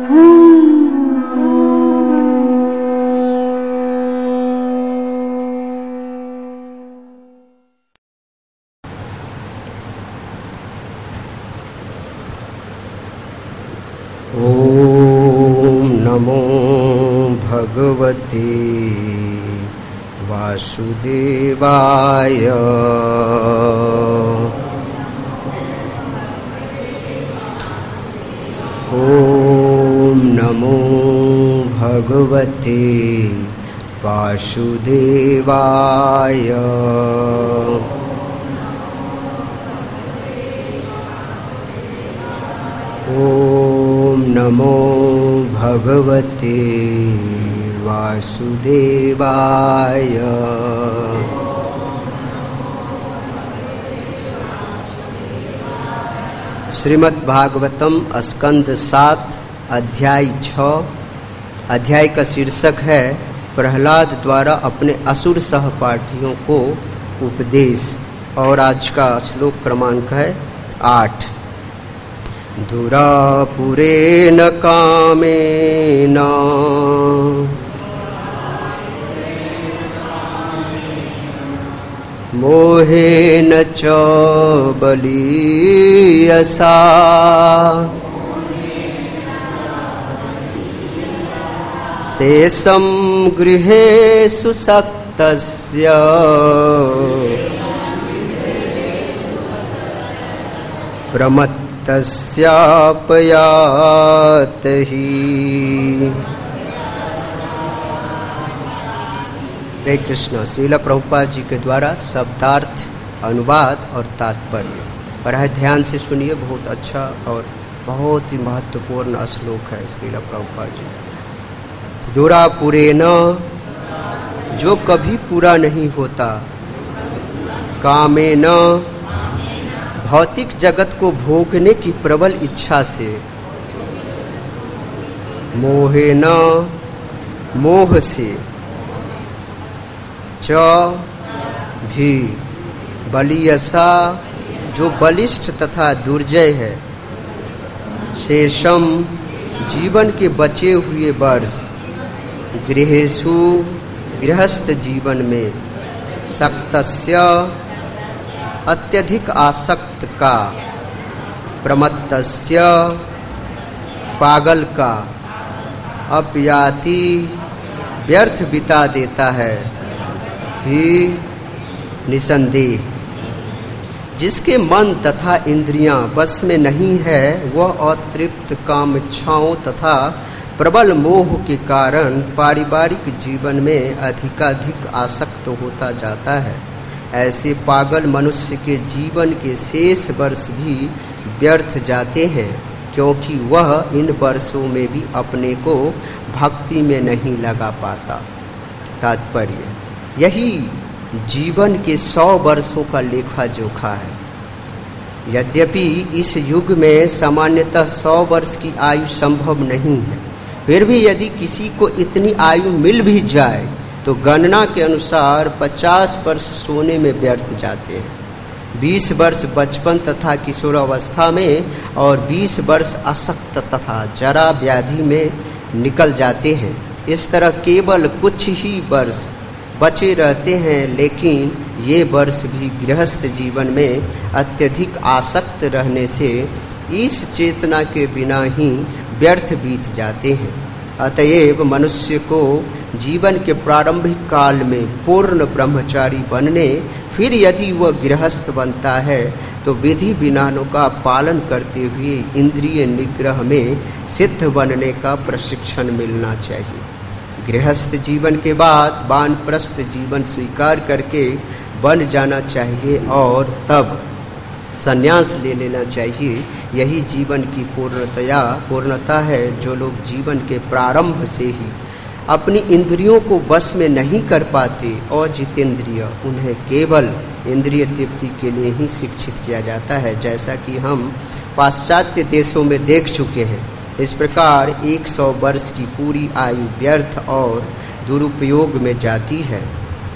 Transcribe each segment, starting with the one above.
ओम नमो भगवते वासुदेवाय। ओम नमो भगवते वासुदेवाय। ओम नमो भगवते वासुदेवाय। श्रीमद् भागवतम स्कंद 7 अध्याय 6। अध्याय का शीर्षक है प्रहलाद द्वारा अपने असुर सहपाठियों को उपदेश, और आज का श्लोक क्रमांक है 8। दुरापुरेण कामेन मोहेन च बलीयसा शेषं गृहेषु सक्तस्य प्रमत्तस्यापयातहि। हरे कृष्ण। श्रील प्रभुपाद जी के द्वारा शब्दार्थ, अनुवाद और तात्पर्य। और ध्यान से सुनिए, बहुत अच्छा और बहुत ही महत्वपूर्ण श्लोक है श्रील प्रभुपाद जी। दुरापुरेण, जो कभी पूरा नहीं होता, कामेन, भौतिक जगत को भोगने की प्रबल इच्छा से, मोहेन, मोह से, च भी, बलियसा, जो बलिष्ठ तथा दुर्जय है, शेषम, जीवन के बचे हुए वर्ष, गृहेषु, गृहस्थ जीवन में, सक्तस्य, अत्यधिक आसक्त का, प्रमत्तस्य, पागल का, अपयाति, व्यर्थ बिता देता है, ही निसंदेह। जिसके मन तथा इंद्रियां बस में नहीं है, वह अतृप्त काम इच्छाओं तथा प्रबल मोह के कारण पारिवारिक जीवन में अधिकाधिक आसक्त होता जाता है। ऐसे पागल मनुष्य के जीवन के शेष वर्ष भी व्यर्थ जाते हैं, क्योंकि वह इन वर्षों में भी अपने को भक्ति में नहीं लगा पाता। तात्पर्य, यही जीवन के 100 वर्षों का लेखा जोखा है। यद्यपि इस युग में सामान्यतः 100 वर्ष की आयु संभव नहीं है, फिर भी यदि किसी को इतनी आयु मिल भी जाए तो गणना के अनुसार 50 वर्ष सोने में व्यर्थ जाते हैं। 20 वर्ष बचपन तथा किशोरावस्था में और 20 वर्ष अशक्त तथा जरा व्याधि में निकल जाते हैं। इस तरह केवल कुछ ही वर्ष बचे रहते हैं, लेकिन ये वर्ष भी गृहस्थ जीवन में अत्यधिक आसक्त रहने से इस चेतना के बिना ही व्यर्थ बीत जाते हैं। अतएव मनुष्य को जीवन के प्रारंभिक काल में पूर्ण ब्रह्मचारी बनने, फिर यदि वह गृहस्थ बनता है तो विधि विधानों का पालन करते हुए इंद्रिय निग्रह में सिद्ध बनने का प्रशिक्षण मिलना चाहिए। गृहस्थ जीवन के बाद वानप्रस्थ जीवन स्वीकार करके बन जाना चाहिए और तब संन्यास ले लेना चाहिए। यही जीवन की पूर्णता है। जो लोग जीवन के प्रारंभ से ही अपनी इंद्रियों को वश में नहीं कर पाते और जितेंद्रिय, उन्हें केवल इंद्रिय तृप्ति के लिए ही शिक्षित किया जाता है, जैसा कि हम पाश्चात्य देशों में देख चुके हैं। इस प्रकार 100 वर्ष की पूरी आयु व्यर्थ और दुरुपयोग में जाती है।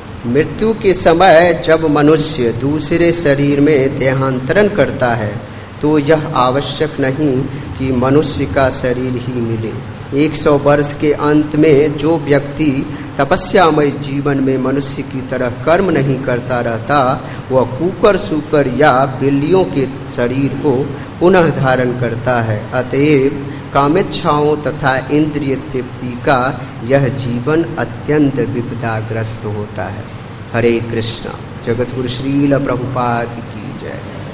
मृत्यु के समय जब मनुष्य दूसरे शरीर में देहांतरण करता है, तो यह आवश्यक नहीं कि मनुष्य का शरीर ही मिले। 100 वर्ष के अंत में जो व्यक्ति तपस्यामय जीवन में मनुष्य की तरह कर्म नहीं करता रहता, वह कुकर सूकर या बिल्लियों के शरीर को पुनः धारण करता है। अतएव कामेच्छाओं तथा इंद्रिय तृप्ति का यह जीवन अत्यंत विपदाग्रस्त होता है। हरे कृष्णा। जगत गुरु श्रील प्रभुपाद की जय।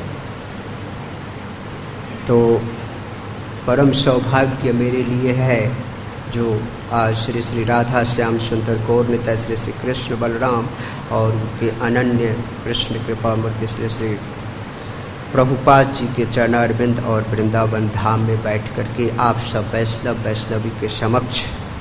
तो परम सौभाग्य मेरे लिए है जो आज श्री श्री राधा श्याम सुंदर गौर निताय श्री श्री कृष्ण बलराम और उनके अनन्य कृष्ण कृपा मूर्ति श्री श्री प्रभुपाद जी के चरणारविंद और वृंदावन धाम में बैठ करके आप सब वैष्णव वैष्णवी के समक्ष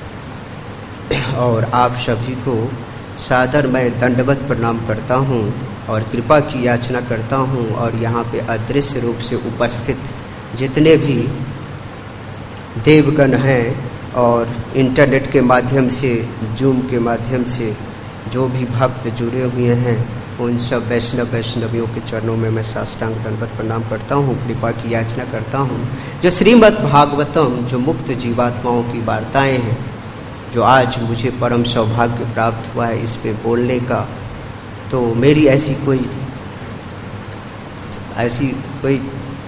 और आप सभी को सादर मैं दंडवत प्रणाम करता हूँ और कृपा की याचना करता हूँ। और यहाँ पे अदृश्य रूप से उपस्थित जितने भी देवगण हैं और इंटरनेट के माध्यम से, जूम के माध्यम से जो भी भक्त जुड़े हुए हैं, उन सब वैष्णव वैष्णवियों के चरणों में मैं साष्टांग दंडवत प्रणाम करता हूँ, कृपा की याचना करता हूँ। जो श्रीमद् भागवतम, जो मुक्त जीवात्माओं की वार्ताएं हैं, जो आज मुझे परम सौभाग्य प्राप्त हुआ है इस पे बोलने का, तो मेरी ऐसी कोई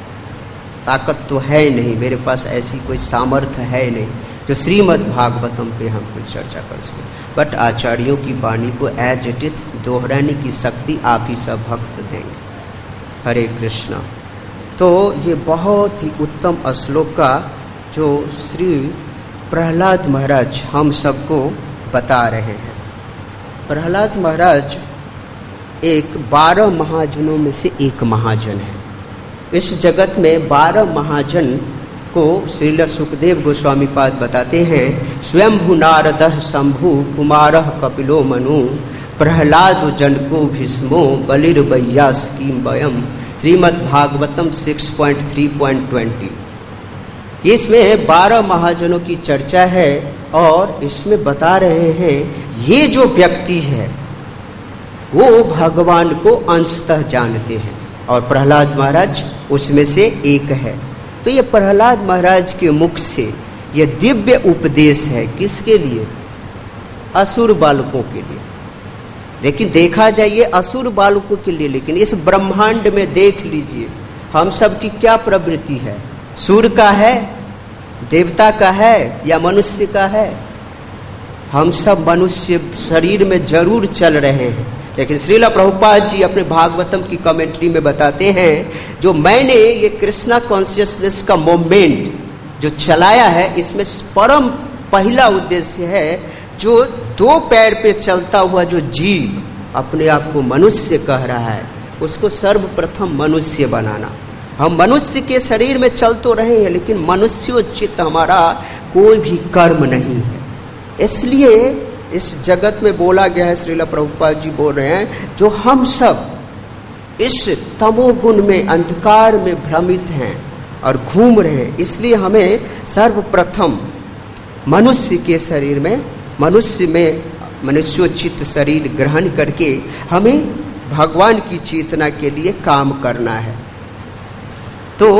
ताकत तो है नहीं, मेरे पास ऐसी कोई सामर्थ्य है नहीं जो श्रीमद् भागवतम पे हम कुछ चर्चा कर सकें। बट आचार्यों की वाणी को एज इट इज दोहराने की शक्ति आप ही सब भक्त देंगे। हरे कृष्णा। तो ये बहुत ही उत्तम श्लोक का जो श्री प्रहलाद महाराज हम सबको बता रहे हैं। प्रहलाद महाराज एक 12 महाजनों में से एक महाजन है। इस जगत में 12 महाजन को श्रील सुखदेव गोस्वामी पाद बताते हैं। स्वयंभु नारदः शंभु कुमारः कपिलो मनु प्रहलाद जनको भीष्मो बलिर्वैयासकी वयम। श्रीमद् भागवतम 6.3.20। इसमें 12 महाजनों की चर्चा है और इसमें बता रहे हैं ये जो व्यक्ति है वो भगवान को अंशतः जानते हैं और प्रहलाद महाराज उसमें से एक है। तो ये प्रहलाद महाराज के मुख से ये दिव्य उपदेश है। किसके लिए? असुर बालकों के लिए। लेकिन देखा जाए ये असुर बालकों के लिए, लेकिन इस ब्रह्मांड में देख लीजिए हम सब की क्या प्रवृत्ति है। सूर का है, देवता का है या मनुष्य का है? हम सब मनुष्य शरीर में जरूर चल रहे हैं, लेकिन श्रील प्रभुपाद जी अपने भागवतम की कमेंट्री में बताते हैं जो मैंने ये कृष्णा कॉन्शियसनेस का मोमेंट जो चलाया है, इसमें परम पहला उद्देश्य है जो 2 पैर पे चलता हुआ जो जीव अपने आप को मनुष्य कह रहा है, उसको सर्वप्रथम मनुष्य बनाना। हम मनुष्य के शरीर में चल तो रहे हैं, लेकिन मनुष्योचित हमारा कोई भी कर्म नहीं है। इसलिए इस जगत में बोला गया है, श्रील प्रभुपाद जी बोल रहे हैं, जो हम सब इस तमोगुण में, अंधकार में भ्रमित हैं और घूम रहे हैं, इसलिए हमें सर्वप्रथम मनुष्य के शरीर में, मनुष्योचित शरीर ग्रहण करके हमें भगवान की चेतना के लिए काम करना है। तो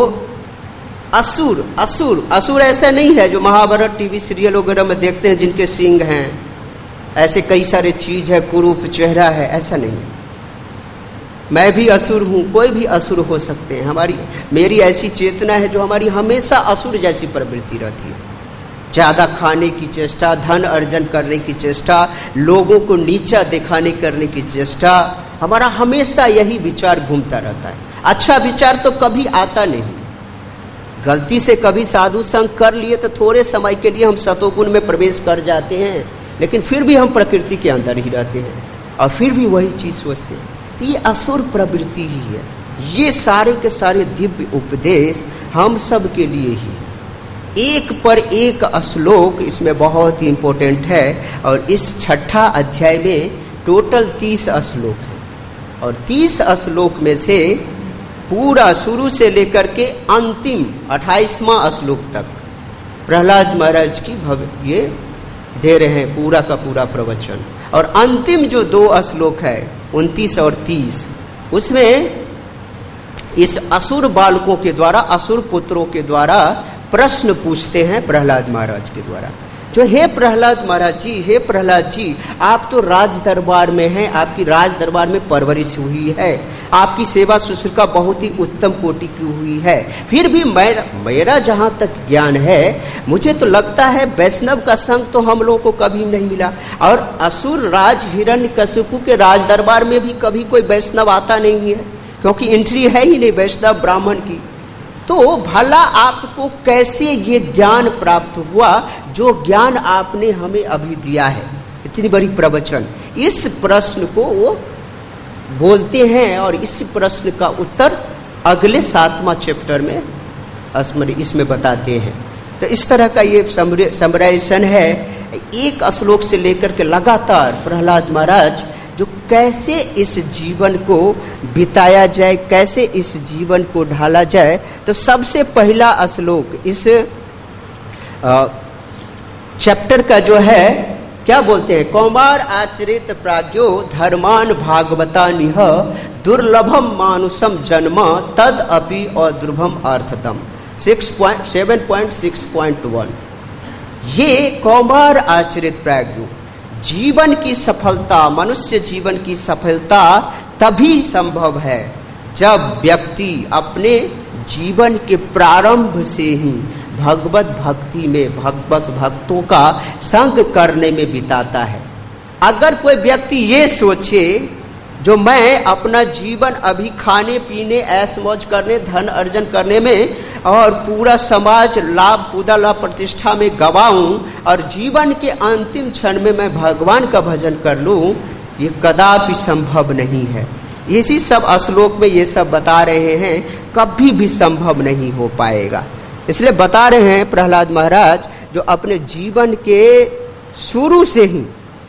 असुर ऐसा नहीं है जो महाभारत टीवी सीरियल वगैरह में देखते हैं जिनके सिंग हैं, ऐसे कई सारे चीज है, कुरूप चेहरा है, ऐसा नहीं। मैं भी असुर हूँ, कोई भी असुर हो सकते हैं। मेरी ऐसी चेतना है जो हमारी हमेशा असुर जैसी प्रवृत्ति रहती है। ज़्यादा खाने की चेष्टा, धन अर्जन करने की चेष्टा, लोगों को नीचा दिखाने करने की चेष्टा, हमारा हमेशा यही विचार घूमता रहता है। अच्छा विचार तो कभी आता नहीं। गलती से कभी साधु संग कर लिए तो थोड़े समय के लिए हम सतोगुण में प्रवेश कर जाते हैं, लेकिन फिर भी हम प्रकृति के अंदर ही रहते हैं और फिर भी वही चीज सोचते हैं। तो ये असुर प्रवृत्ति ही है। ये सारे के सारे दिव्य उपदेश हम सब के लिए ही है। एक पर एक श्लोक इसमें बहुत ही इंपॉर्टेंट है और इस 6ठा अध्याय में टोटल 30 श्लोक है और 30 श्लोक में से पूरा शुरू से लेकर के अंतिम 28वां श्लोक तक प्रहलाद महाराज की ये दे रहे हैं पूरा का पूरा प्रवचन। और अंतिम जो 2 श्लोक है 29 और 30, उसमें इस असुर बालकों के द्वारा, असुर पुत्रों के द्वारा प्रश्न पूछते हैं प्रहलाद महाराज के द्वारा। जो हे प्रहलाद महाराज जी, हे प्रहलाद जी, आप तो राज दरबार में हैं, आपकी राज दरबार में परवरिश हुई है, आपकी सेवा शुश्रूषा बहुत ही उत्तम कोटि की हुई है, फिर भी मेरा जहाँ तक ज्ञान है, मुझे तो लगता है वैष्णव का संग तो हम लोगों को कभी नहीं मिला, और असुर राज हिरण्यकशिपु के राज दरबार में भी कभी कोई वैष्णव आता नहीं है, क्योंकि एंट्री है ही नहीं वैष्णव ब्राह्मण की। तो भला आपको कैसे ये ज्ञान प्राप्त हुआ जो ज्ञान आपने हमें अभी दिया है, इतनी बड़ी प्रवचन। इस प्रश्न को वो बोलते हैं और इस प्रश्न का उत्तर अगले 7वां चैप्टर में इसमें बताते हैं। तो इस तरह का ये समराइजेशन है, एक श्लोक से लेकर के लगातार प्रहलाद महाराज जो कैसे इस जीवन को बिताया जाए, कैसे इस जीवन को ढाला जाए। तो सबसे पहला श्लोक इस चैप्टर का जो है क्या बोलते हैं, कौमार आचरित प्राज्ञो धर्मान भागवतानिह दुर्लभम मानुषम जन्म तद अपि अदुर्भम अर्थतम 7.6.1। ये कौमार आचरित प्राज्ञो, जीवन की सफलता, मनुष्य जीवन की सफलता तभी संभव है जब व्यक्ति अपने जीवन के प्रारंभ से ही भगवत भक्ति में, भगवत भक्तों का संग करने में बिताता है। अगर कोई व्यक्ति ये सोचे जो मैं अपना जीवन अभी खाने पीने, ऐश मौज करने, धन अर्जन करने में और पूरा समाज लाभ, पूरा लाभ प्रतिष्ठा में गवाऊं और जीवन के अंतिम क्षण में मैं भगवान का भजन कर लूं, ये कदापि संभव नहीं है। इसी सब श्लोक में ये सब बता रहे हैं, कभी भी संभव नहीं हो पाएगा। इसलिए बता रहे हैं प्रहलाद महाराज जो अपने जीवन के शुरू से ही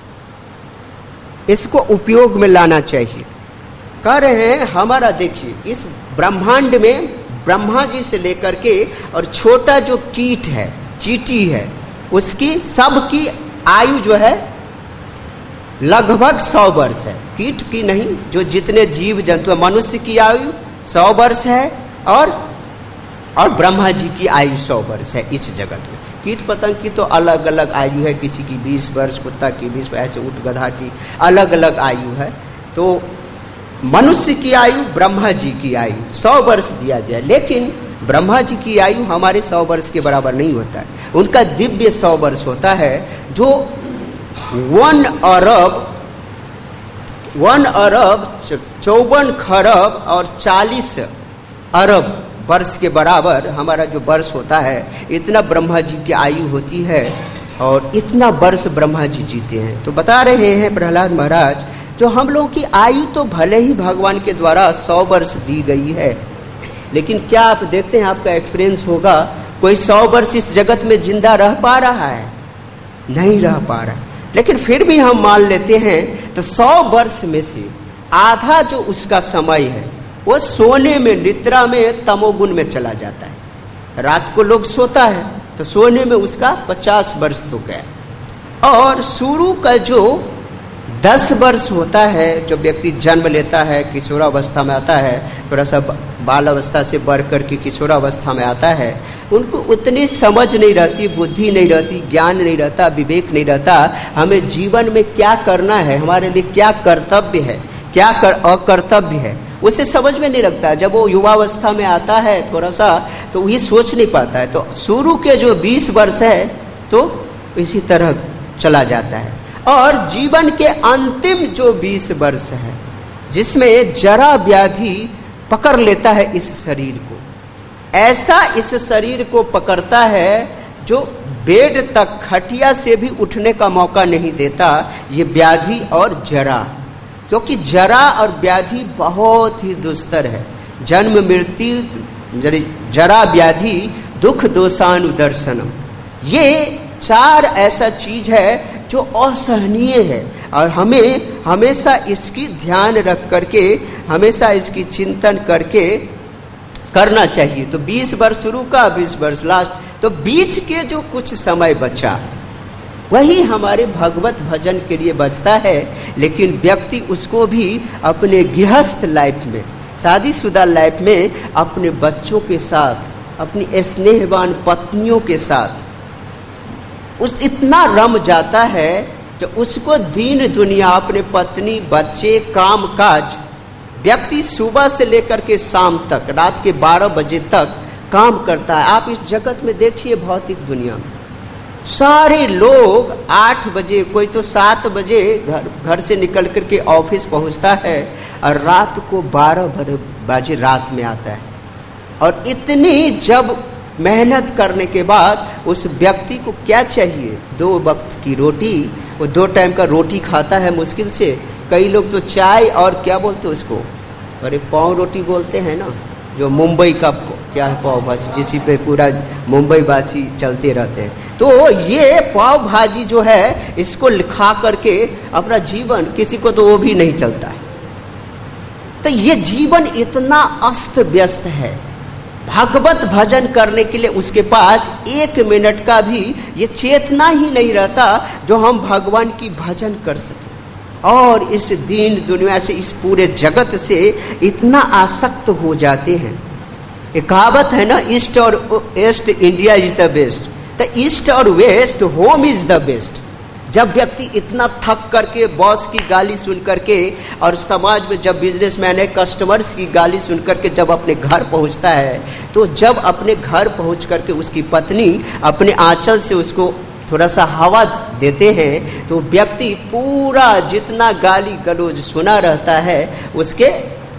इसको उपयोग में लाना चाहिए। कह रहे हैं हमारा देखिए इस ब्रह्मांड में ब्रह्मा जी से लेकर के और छोटा जो कीट है, चींटी है, उसकी सबकी आयु जो है लगभग 100 वर्ष है। कीट की नहीं, जो जितने जीव जंतु, मनुष्य की आयु 100 वर्ष है और ब्रह्मा जी की आयु 100 वर्ष है इस जगत में। कीट पतंग की तो अलग अलग आयु है, किसी की 20 वर्ष, कुत्ता की 20, ऐसे ऊंट गधा की अलग अलग आयु है। तो मनुष्य की आयु, ब्रह्मा जी की आयु 100 वर्ष दिया गया, लेकिन ब्रह्मा जी की आयु हमारे 100 वर्ष के बराबर नहीं होता है। उनका दिव्य 100 वर्ष होता है जो 1 अरब 54 खरब और 40 अरब वर्ष के बराबर हमारा जो वर्ष होता है, इतना ब्रह्मा जी की आयु होती है और इतना वर्ष ब्रह्मा जी जीते हैं। तो बता रहे हैं प्रहलाद महाराज जो हम लोगों की आयु तो भले ही भगवान के द्वारा 100 वर्ष दी गई है, लेकिन क्या आप देखते हैं, आपका एक्सपीरियंस होगा, कोई 100 वर्ष इस जगत में जिंदा रह पा रहा है? नहीं रह पा रहा। लेकिन फिर भी हम मान लेते हैं तो 100 वर्ष में से आधा जो उसका समय है वो सोने में, निद्रा में, तमोगुण में चला जाता है। रात को लोग सोता है तो सोने में उसका 50 वर्ष तो गया। और शुरू का जो 10 वर्ष होता है, जो व्यक्ति जन्म लेता है, किशोरावस्था में आता है, थोड़ा सा बाल अवस्था से बढ़ कर के किशोरावस्था में आता है, उनको उतनी समझ नहीं रहती, बुद्धि नहीं रहती, ज्ञान नहीं रहता, विवेक नहीं रहता, हमें जीवन में क्या करना है, हमारे लिए क्या कर्तव्य है, क्या अकर्तव्य है, उसे समझ में नहीं लगता। जब वो युवावस्था में आता है थोड़ा सा, तो ये सोच नहीं पाता है। तो शुरू के जो 20 वर्ष है तो इसी तरह चला जाता है। और जीवन के अंतिम जो 20 वर्ष है, जिसमें जरा व्याधि पकड़ लेता है इस शरीर को, ऐसा इस शरीर को पकड़ता है जो बेड तक, खटिया से भी उठने का मौका नहीं देता, ये व्याधि और जरा। क्योंकि जरा और व्याधि बहुत ही दुस्तर है। जन्म मृत्यु, जरा व्याधि, दुख दोषानुदर्शनम, ये 4 ऐसा चीज है जो असहनीय है और हमें हमेशा इसकी ध्यान रख करके, हमेशा इसकी चिंतन करके करना चाहिए। तो 20 वर्ष शुरू का, 20 वर्ष लास्ट, तो बीच के जो कुछ समय बचा वही हमारे भगवत भजन के लिए बचता है। लेकिन व्यक्ति उसको भी अपने गृहस्थ लाइफ में, शादीशुदा लाइफ में अपने बच्चों के साथ, अपनी स्नेहवान पत्नियों के साथ उस इतना रम जाता है जो उसको दीन दुनिया, अपने पत्नी, बच्चे, काम काज, व्यक्ति सुबह से लेकर के शाम तक, रात के 12 बजे तक काम करता है। आप इस जगत में देखिए, भौतिक दुनिया में सारे लोग 8 बजे, कोई तो 7 बजे घर से निकल करके ऑफिस पहुंचता है और रात को 12 बजे रात में आता है। और इतनी जब मेहनत करने के बाद उस व्यक्ति को क्या चाहिए? 2 वक्त की रोटी। वो 2 टाइम का रोटी खाता है मुश्किल से। कई लोग तो चाय और क्या बोलते हैं उसको, अरे पाव रोटी बोलते हैं ना, जो मुंबई का क्या है, पाव भाजी, जिसी पे पूरा मुंबई वासी चलते रहते हैं। तो ये पाव भाजी जो है, इसको खा करके अपना जीवन, किसी को तो वो भी नहीं चलता है। तो ये जीवन इतना अस्त व्यस्त है, भागवत भजन करने के लिए उसके पास 1 मिनट का भी ये चेतना ही नहीं रहता जो हम भगवान की भजन कर सकें। और इस दीन दुनिया से, इस पूरे जगत से इतना आसक्त हो जाते हैं। एक कहावत है ना, ईस्ट और west India is the best. तो ईस्ट और west, home is the best. जब व्यक्ति इतना थक करके, बॉस की गाली सुन करके, और समाज में जब बिजनेसमैन है, कस्टमर्स की गाली सुन करके जब अपने घर पहुंचता है, तो जब अपने घर पहुंच करके उसकी पत्नी अपने आंचल से उसको थोड़ा सा हवा देते हैं, तो व्यक्ति पूरा जितना गाली गलौज सुना रहता है उसके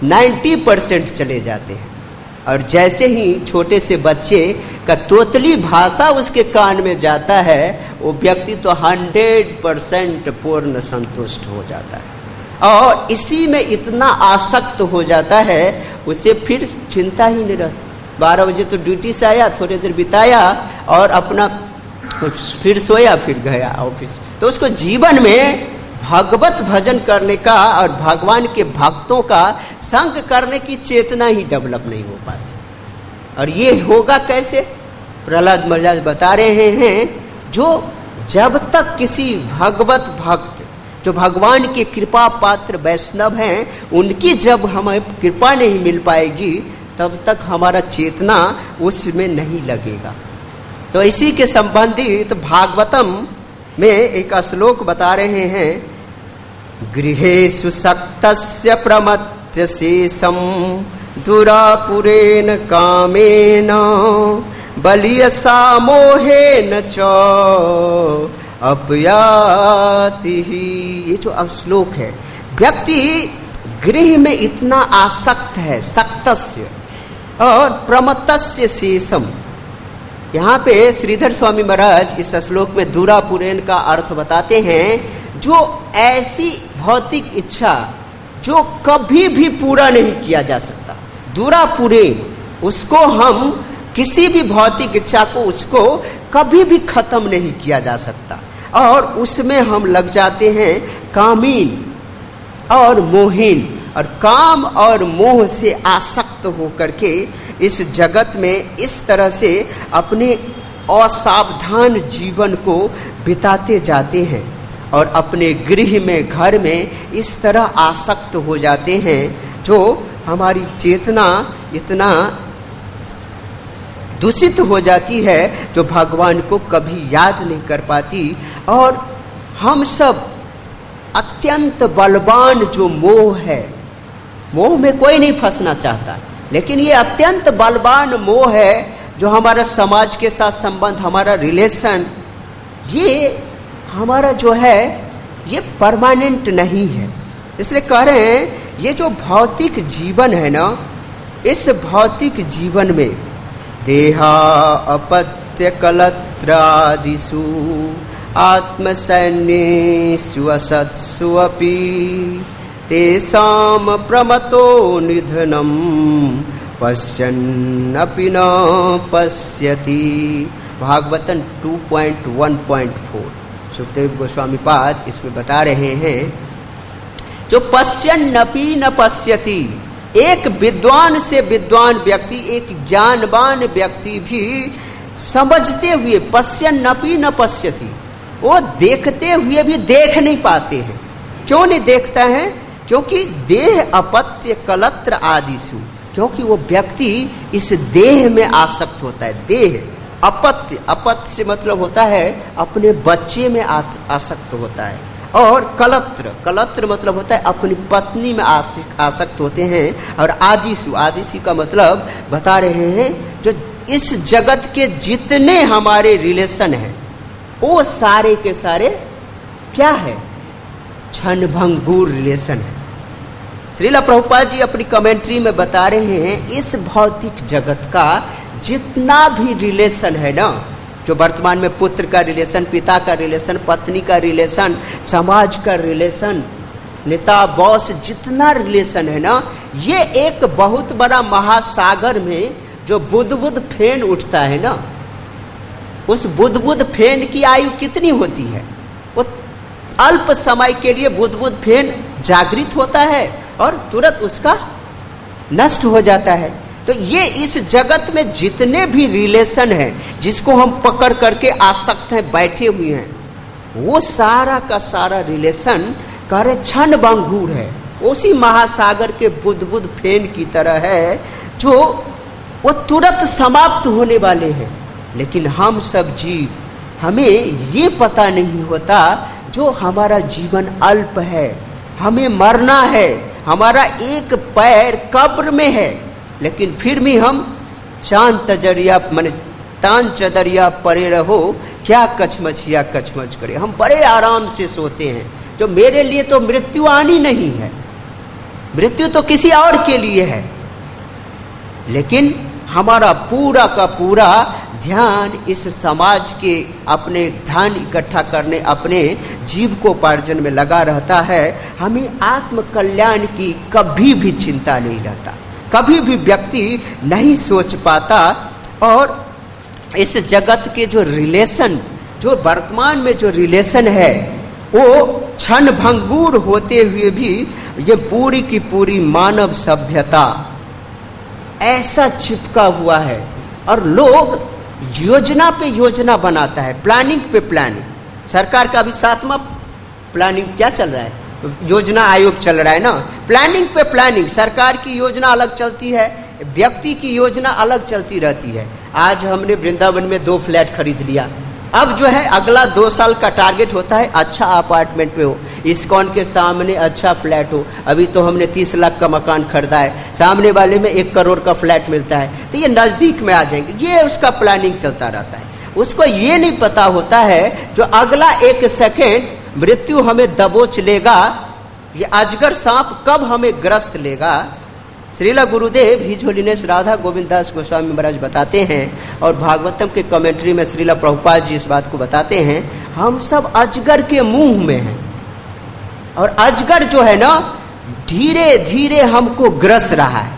90% चले जाते हैं। और जैसे ही छोटे से बच्चे का तोतली भाषा उसके कान में जाता है, वो व्यक्ति तो 100% पूर्ण संतुष्ट हो जाता है। और इसी में इतना आसक्त हो जाता है, उसे फिर चिंता ही नहीं रहती। 12 बजे तो ड्यूटी से आया, थोड़ी देर बिताया और अपना फिर सोया, फिर गया ऑफिस। तो उसको जीवन में भागवत भजन करने का और भगवान के भक्तों का संग करने की चेतना ही डेवलप नहीं हो पाती। और ये होगा कैसे? प्रहलाद महाराज बता रहे हैं, जो जब तक किसी भगवत भक्त, जो भगवान के कृपा पात्र वैष्णव हैं, उनकी जब हमें कृपा नहीं मिल पाएगी, तब तक हमारा चेतना उसमें नहीं लगेगा। तो इसी के संबंधित भागवतम में एक श्लोक बता रहे हैं, गृहेषु सक्तस्य प्रमत्य शेषम दुरापुरेण कामेन बलियसा मोहेन च अपयाति। ये जो श्लोक है, व्यक्ति गृह में इतना आसक्त है, सक्तस्य और प्रमत्तस्य शेषम। यहाँ पे श्रीधर स्वामी महाराज इस श्लोक में दुरापुरेण का अर्थ बताते हैं, जो ऐसी भौतिक इच्छा जो कभी भी पूरा नहीं किया जा सकता, दुरापुरेण, उसको हम किसी भी भौतिक इच्छा को, उसको कभी भी खत्म नहीं किया जा सकता, और उसमें हम लग जाते हैं कामीन और मोहीन, और काम और मोह से आसक्त होकर के इस जगत में इस तरह से अपने असावधान जीवन को बिताते जाते हैं, और अपने गृह में, घर में इस तरह आसक्त हो जाते हैं, जो हमारी चेतना इतना दूषित हो जाती है, जो भगवान को कभी याद नहीं कर पाती। और हम सब अत्यंत बलवान जो मोह है, मोह में कोई नहीं फंसना चाहता, लेकिन ये अत्यंत बलवान मोह है जो हमारा समाज के साथ संबंध, हमारा रिलेशन, ये हमारा जो है ये परमानेंट नहीं है। इसलिए कह रहे हैं, ये जो भौतिक जीवन है ना, इस भौतिक जीवन में देहा अपत्य कलत्रादिषु आत्मसैन्येषु असत्सु अपि तेषां प्रमतो निधनं पश्यन्नपि न पश्यति। भागवतन 2.1.4 सुखदेव गोस्वामी पाद इसमें बता रहे हैं, जो पश्यन्नपि न पश्यति, एक विद्वान से विद्वान व्यक्ति, एक ज्ञानवान व्यक्ति भी समझते हुए पश्यन्नपि न पश्यति, वो देखते हुए भी देख नहीं पाते हैं। क्यों नहीं देखता है? क्योंकि देह अपत्य कलत्र आदिषु, क्योंकि वो व्यक्ति इस देह में आसक्त होता है। देह अपत्य, अपत्य से मतलब होता है अपने बच्चे में आसक्त होता है। और कलत्र, कलत्र मतलब होता है अपनी पत्नी में आसक्त होते हैं। और आदिषु, आदिषु का मतलब बता रहे हैं जो इस जगत के जितने हमारे रिलेशन हैं वो सारे के सारे क्या है, क्षणभंगुर रिलेशन है। श्रीला प्रभुपाद जी अपनी कमेंट्री में बता रहे हैं इस भौतिक जगत का जितना भी रिलेशन है ना, जो वर्तमान में पुत्र का रिलेशन, पिता का रिलेशन, पत्नी का रिलेशन, समाज का रिलेशन, नेता बॉस, जितना रिलेशन है ना, ये एक बहुत बड़ा महासागर में जो बुदबुद फेन उठता है ना, उस बुदबुद फेन की आयु कितनी होती है? वो अल्प समय के लिए बुदबुद फेन जागृत होता है और तुरंत उसका नष्ट हो जाता है। तो ये इस जगत में जितने भी रिलेशन है जिसको हम पकड़ करके आसक्त हैं, बैठे हुए हैं, वो सारा का सारा रिलेशन करे क्षणभंगुर है, उसी महासागर के बुदबुद फेन की तरह है जो वो तुरंत समाप्त होने वाले हैं। लेकिन हम सब जीव, हमें ये पता नहीं होता जो हमारा जीवन अल्प है, हमें मरना है, हमारा एक पैर कब्र में है, लेकिन फिर भी हम चांद तजरिया माने तान चदरिया पड़े रहो, क्या कचमचिया कचमच करे, हम बड़े आराम से सोते हैं। जो मेरे लिए तो मृत्यु आनी नहीं है, मृत्यु तो किसी और के लिए है, लेकिन हमारा पूरा का पूरा ध्यान इस समाज के अपने धन इकट्ठा करने, अपने जीविकोपार्जन में लगा रहता है। हमें आत्म कल्याण की कभी भी चिंता नहीं रहता, कभी भी व्यक्ति नहीं सोच पाता। और इस जगत के जो रिलेशन, जो वर्तमान में जो रिलेशन है, वो क्षणभंगुर होते हुए भी ये पूरी की पूरी मानव सभ्यता ऐसा चिपका हुआ है। और लोग योजना पे योजना बनाता है, प्लानिंग पे प्लानिंग। सरकार का भी 7वां प्लानिंग क्या चल रहा है, योजना आयोग चल रहा है ना, प्लानिंग पे प्लानिंग। सरकार की योजना अलग चलती है, व्यक्ति की योजना अलग चलती रहती है। आज हमने वृंदावन में 2 फ्लैट खरीद लिया, अब जो है अगला 2 साल का टारगेट होता है अच्छा अपार्टमेंट पे हो, इस्कॉन के सामने अच्छा फ्लैट हो। अभी तो हमने 30 लाख का मकान खरीदा है, सामने वाले में 1 करोड़ का फ्लैट मिलता है, तो ये नजदीक में आ जाएंगे। ये उसका प्लानिंग चलता रहता है। उसको ये नहीं पता होता है जो अगला 1 सेकेंड मृत्यु हमें दबोच लेगा, ये अजगर सांप कब हमें ग्रस्त लेगा। श्रीला गुरुदेव हिज होलीनेस राधा गोविंद दास गोस्वामी महाराज बताते हैं, और भागवतम के कमेंट्री में श्रीला प्रभुपाद जी इस बात को बताते हैं, हम सब अजगर के मुंह में हैं। और अजगर जो है ना, धीरे धीरे हमको ग्रस रहा है,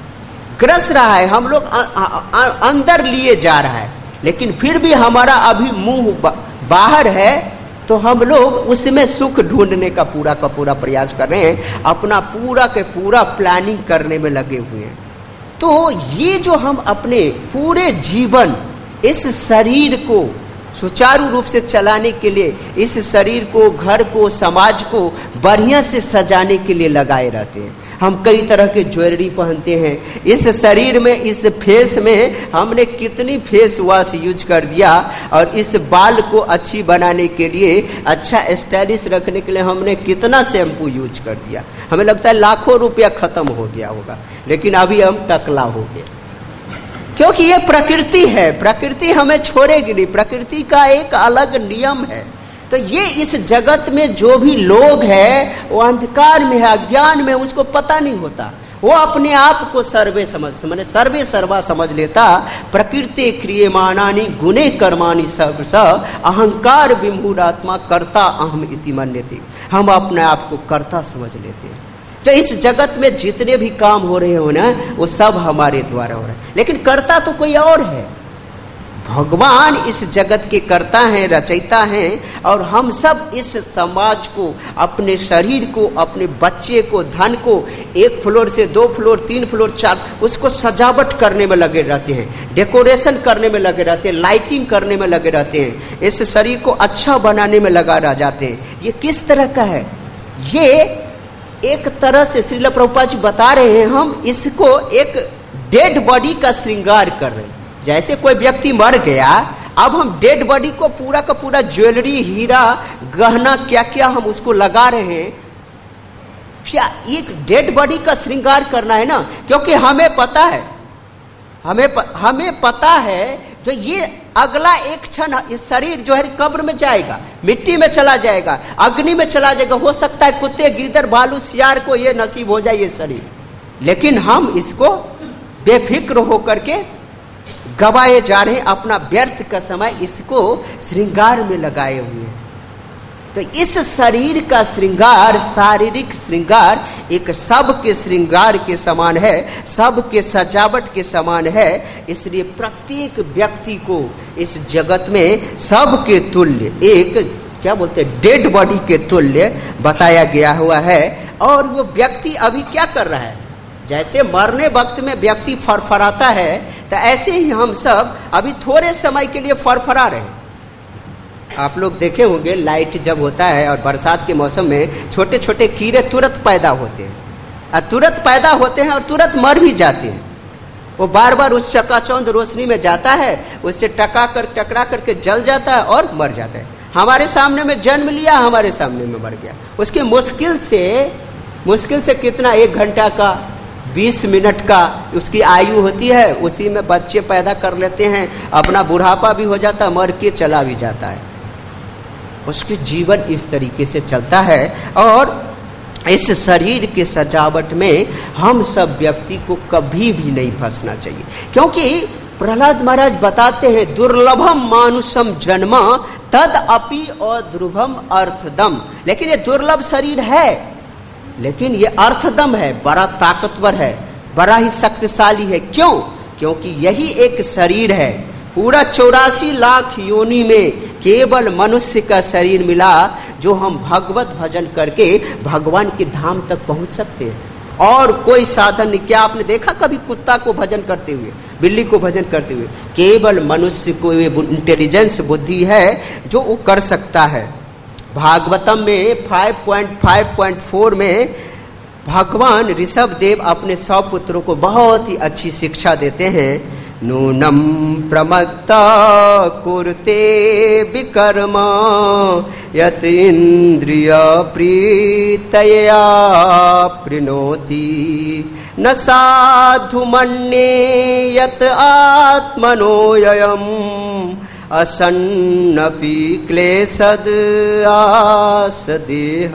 ग्रस रहा है, हम लोग अंदर लिए जा रहा है। लेकिन फिर भी हमारा अभी मुंह बाहर है, तो हम लोग उसमें सुख ढूंढने का पूरा प्रयास कर रहे हैं, अपना पूरा के पूरा प्लानिंग करने में लगे हुए हैं। तो ये जो हम अपने पूरे जीवन इस शरीर को सुचारू रूप से चलाने के लिए, इस शरीर को, घर को, समाज को बढ़िया से सजाने के लिए लगाए रहते हैं। हम कई तरह के ज्वेलरी पहनते हैं, इस शरीर में, इस फेस में हमने कितनी फेस वॉश यूज कर दिया, और इस बाल को अच्छी बनाने के लिए, अच्छा स्टाइलिश रखने के लिए हमने कितना शैम्पू यूज कर दिया। हमें लगता है लाखों रुपया खत्म हो गया होगा, लेकिन अभी हम टकला हो गए, क्योंकि ये प्रकृति है, प्रकृति हमें छोड़ेगी नहीं, प्रकृति का एक अलग नियम है। तो ये इस जगत में जो भी लोग हैं वो अंधकार में है, अज्ञान में, उसको पता नहीं होता। वो अपने आप को सर्वे सर्वे सर्वा समझ लेता। प्रकृति क्रियमाणानि गुणे कर्माणि सर्वश अहंकार विमूढ़ात्मा कर्ता अहम इति मन्यते। हम अपने आप को कर्ता समझ लेते हैं। तो इस जगत में जितने भी काम हो रहे हो ना, वो सब हमारे द्वारा हो रहा है, लेकिन कर्ता तो कोई और है। भगवान इस जगत के कर्ता हैं, रचयिता हैं, और हम सब इस समाज को, अपने शरीर को, अपने बच्चे को, धन को 1 फ्लोर से 2 फ्लोर, 3 फ्लोर, 4, उसको सजावट करने में लगे रहते हैं, डेकोरेशन करने में लगे रहते हैं, लाइटिंग करने में लगे रहते हैं, इस शरीर को अच्छा बनाने में लगा रह जाते हैं। ये किस तरह का है? ये एक तरह से श्रील प्रभुपाद जी बता रहे हैं, हम इसको एक डेड बॉडी का श्रृंगार कर रहे हैं। जैसे कोई व्यक्ति मर गया, अब हम डेड बॉडी को पूरा का पूरा ज्वेलरी, हीरा, गहना, क्या क्या हम उसको लगा रहे हैं। क्या एक डेड बॉडी का श्रृंगार करना है ना, क्योंकि हमें पता है, हमें पता है जो ये अगला एक क्षण ये शरीर जो है कब्र में जाएगा, मिट्टी में चला जाएगा, अग्नि में चला जाएगा। हो सकता है कुत्ते, गिद्दर, भालू, सियार को ये नसीब हो जाए ये शरीर, लेकिन हम इसको बेफिक्र होकर के गवाए जा रहे हैं। अपना व्यर्थ का समय इसको श्रृंगार में लगाए हुए हैं। तो इस शरीर का श्रृंगार, शारीरिक श्रृंगार एक सब के श्रृंगार के समान है, सब के सजावट के समान है। इसलिए प्रत्येक व्यक्ति को इस जगत में सब के तुल्य, एक क्या बोलते हैं, डेड बॉडी के तुल्य बताया गया हुआ है। और वो व्यक्ति अभी क्या कर रहा है, जैसे मरने वक्त में व्यक्ति फरफराता है, तो ऐसे ही हम सब अभी थोड़े समय के लिए फरफरा रहे हैं। आप लोग देखे होंगे, लाइट जब होता है और बरसात के मौसम में छोटे छोटे कीड़े तुरंत पैदा होते हैं, और तुरंत पैदा होते हैं और तुरंत मर भी जाते हैं। वो बार बार उस चकाचौंध रोशनी में जाता है, उससे टकरा करके जल जाता है और मर जाता है। हमारे सामने में जन्म लिया, हमारे सामने में मर गया। उसकी मुश्किल से कितना, 1 घंटा का, 20 मिनट का उसकी आयु होती है। उसी में बच्चे पैदा कर लेते हैं, अपना बुढ़ापा भी हो जाता है, मर के चला भी जाता है। उसके जीवन इस तरीके से चलता है। और इस शरीर के सजावट में हम सब व्यक्ति को कभी भी नहीं फंसना चाहिए, क्योंकि प्रहलाद महाराज बताते हैं, दुर्लभम मानुषम जन्म तद अपि अध्रुवम अर्थदम। लेकिन ये दुर्लभ शरीर है, लेकिन ये अर्थदम है, बड़ा ताकतवर है, बड़ा ही शक्तिशाली है। क्यों? क्योंकि यही एक शरीर है। पूरा 84 लाख योनि में केवल मनुष्य का शरीर मिला, जो हम भगवत भजन करके भगवान के धाम तक पहुंच सकते हैं। और कोई साधन नहीं। क्या आपने देखा कभी कुत्ता को भजन करते हुए, बिल्ली को भजन करते हुए? केवल मनुष्य को ये इंटेलिजेंस, बुद्धि है जो वो कर सकता है। भागवतम में 5.5.4 में भगवान ऋषभ देव अपने 100 पुत्रों को बहुत ही अच्छी शिक्षा देते हैं। नूनम प्रमत्ता कुरुते विकर्म यत इंद्रिय प्रीतया प्रणोति न साधु मन्ये यत आत्मनोयम असन्नपि क्लेशद आस देह।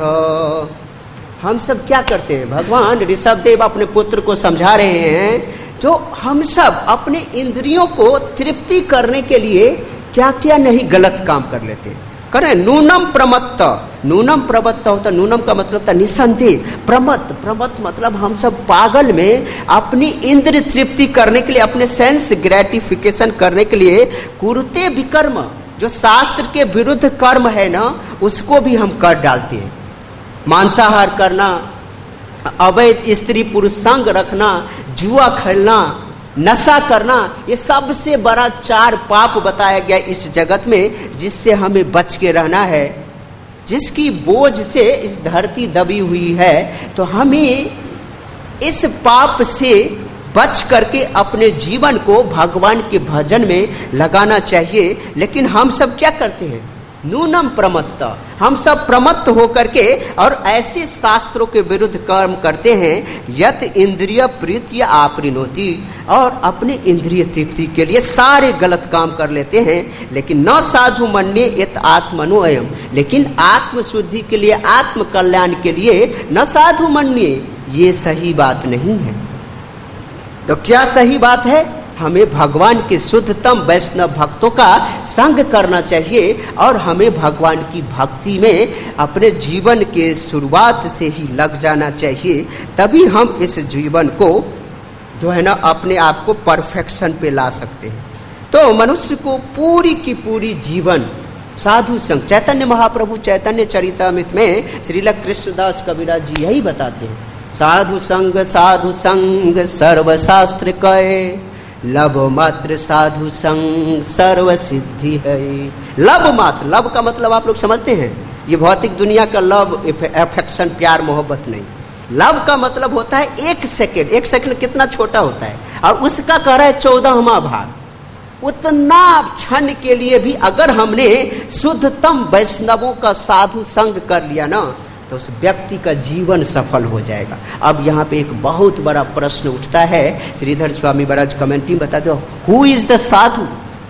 हम सब क्या करते हैं? भगवान ऋषभ देव अपने पुत्र को समझा रहे हैं, जो हम सब अपने इंद्रियों को तृप्ति करने के लिए क्या क्या नहीं गलत काम कर लेते हैं। करें नूनम प्रमत्त, नूनम प्रमत्त होता, नूनम का मतलब होता निसंदेह। प्रमत्त मतलब हम सब पागल में अपनी इंद्र तृप्ति करने के लिए, अपने सेंस ग्रेटिफिकेशन करने के लिए कुरुते विकर्म, जो शास्त्र के विरुद्ध कर्म है ना, उसको भी हम कर डालते हैं। मांसाहार करना, अवैध स्त्री पुरुष संग रखना, जुआ खेलना, नशा करना, ये सबसे बड़ा 4 पाप बताया गया इस जगत में, जिससे हमें बच के रहना है। जिसकी बोझ से इस धरती दबी हुई है, तो हमें इस पाप से बच करके अपने जीवन को भगवान के भजन में लगाना चाहिए। लेकिन हम सब क्या करते हैं? नूनम प्रमत्त, हम सब प्रमत्त होकर के और ऐसे शास्त्रों के विरुद्ध कर्म करते हैं, यत इंद्रिय प्रीति आपरिनोति, और अपने इंद्रिय तृप्ति के लिए सारे गलत काम कर लेते हैं। लेकिन न साधु मन्ये यत आत्मनोयम, लेकिन आत्म शुद्धि के लिए, आत्म कल्याण के लिए न साधु मन्ये, ये सही बात नहीं है। तो क्या सही बात है? हमें भगवान के शुद्धतम वैष्णव भक्तों का संग करना चाहिए, और हमें भगवान की भक्ति में अपने जीवन के शुरुआत से ही लग जाना चाहिए। तभी हम इस जीवन को जो है ना, अपने आप को परफेक्शन पे ला सकते हैं। तो मनुष्य को पूरी की पूरी जीवन साधु संग, चैतन्य महाप्रभु चैतन्य चरितामृत में श्रील कृष्णदास कविराज जी यही बताते हैं, साधु संग सर्वशास्त्र कहे, लब मात्र साधु संग सर्व सिद्धि है। लब मात्र, लब का मतलब आप लोग समझते हैं, ये भौतिक दुनिया का लव, अफेक्शन, प्यार मोहब्बत नहीं। लव का मतलब होता है 1 सेकंड। 1 सेकंड कितना छोटा होता है, और उसका कह रहा है 14वां भाग। उतना क्षण के लिए भी अगर हमने शुद्धतम वैष्णवों का साधु संग कर लिया ना, तो उस व्यक्ति का जीवन सफल हो जाएगा। अब यहाँ पे एक बहुत बड़ा प्रश्न उठता है। श्रीधर स्वामी महाराज कमेंट्री में बताते हो, हु इज द साधु?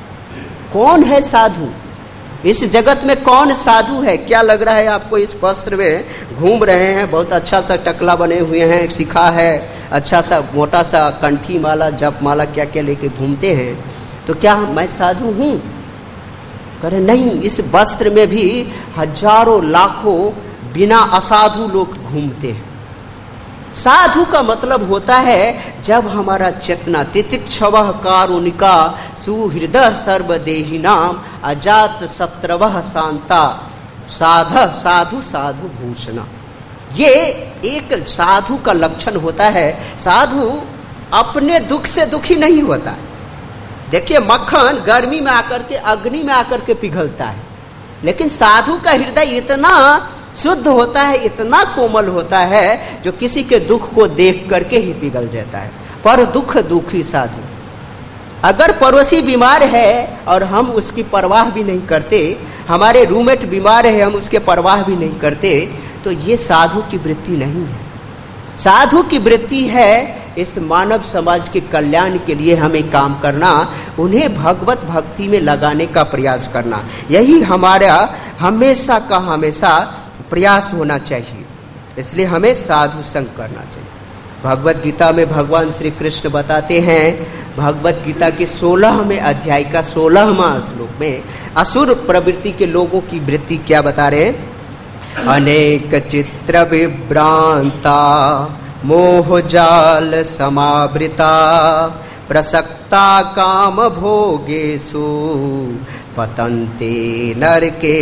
कौन है साधु? इस जगत में कौन साधु है? क्या लग रहा है आपको? इस वस्त्र में घूम रहे हैं, बहुत अच्छा सा टकला बने हुए हैं, शिखा है, अच्छा सा मोटा सा कंठी माला, जप माला, क्या क्या लेके घूमते हैं, तो क्या मैं साधु हूं? कह नहीं, इस वस्त्र में भी हजारों लाखों बिना असाधु लोग घूमते हैं। साधु का मतलब होता है जब हमारा चेतना तितिक्षवः कारुणिका सुहृदय सर्वदेही नाम अजात शत्रवः शांता साध साधु साधु भूषणा। ये एक साधु का लक्षण होता है। साधु अपने दुख से दुखी नहीं होता। देखिए, मक्खन गर्मी में आकर के, अग्नि में आकर के पिघलता है, लेकिन साधु का हृदय इतना शुद्ध होता है, इतना कोमल होता है, जो किसी के दुख को देख करके ही पिघल जाता है। पर दुख दुखी साधु। अगर पड़ोसी बीमार है और हम उसकी परवाह भी नहीं करते, हमारे रूममेट बीमार है, हम उसके परवाह भी नहीं करते, तो ये साधु की वृत्ति नहीं है। साधु की वृत्ति है इस मानव समाज के कल्याण के लिए हमें काम करना, उन्हें भगवत भक्ति में लगाने का प्रयास करना। यही हमारा हमेशा का हमेशा प्रयास होना चाहिए। इसलिए हमें साधु संग करना चाहिए। भगवत गीता में भगवान श्री कृष्ण बताते हैं, भगवत गीता के 16वें अध्याय का 16वां श्लोक में असुर प्रवृत्ति के लोगों की वृत्ति क्या बता रहे हैं? अनेक चित्र विभ्रांता मोह जाल समावृता प्रसक्ता काम भोगेषु पतन्ते नरके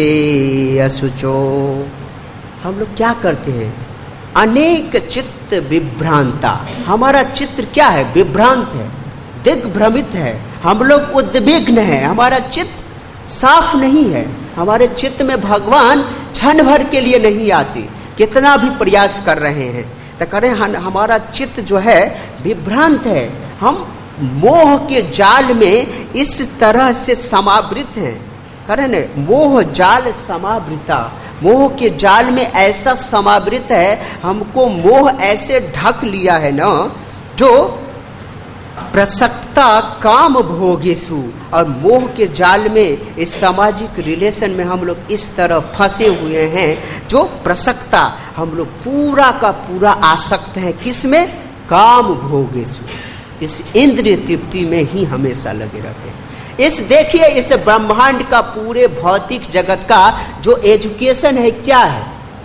असुचो। हम लोग क्या करते हैं? अनेक चित्त विभ्रांता। हमारा चित्र क्या है? विभ्रांत है, दिग्भ्रमित है, हम लोग उद्विग्न हैं, हमारा चित्त साफ नहीं है, हमारे चित्त में भगवान क्षण भर के लिए नहीं आते, कितना भी प्रयास कर रहे हैं तो करें, हमारा चित्त जो है विभ्रांत है। हम मोह के जाल में इस तरह से समावृत हैं, करें न, मोह जाल समावृता। मोह के जाल में ऐसा समावृत है, हमको मोह ऐसे ढक लिया है ना, जो प्रसक्ता काम भोगेषु। और मोह के जाल में, इस सामाजिक रिलेशन में हम लोग इस तरह फंसे हुए हैं, जो प्रसक्ता, हम लोग पूरा का पूरा आसक्त हैं। किसमें? काम भोगेषु। इस इंद्रिय तृप्ति में ही हमेशा लगे रहते हैं। देखिए, इस ब्रह्मांड का, पूरे भौतिक जगत का जो एजुकेशन है, क्या है?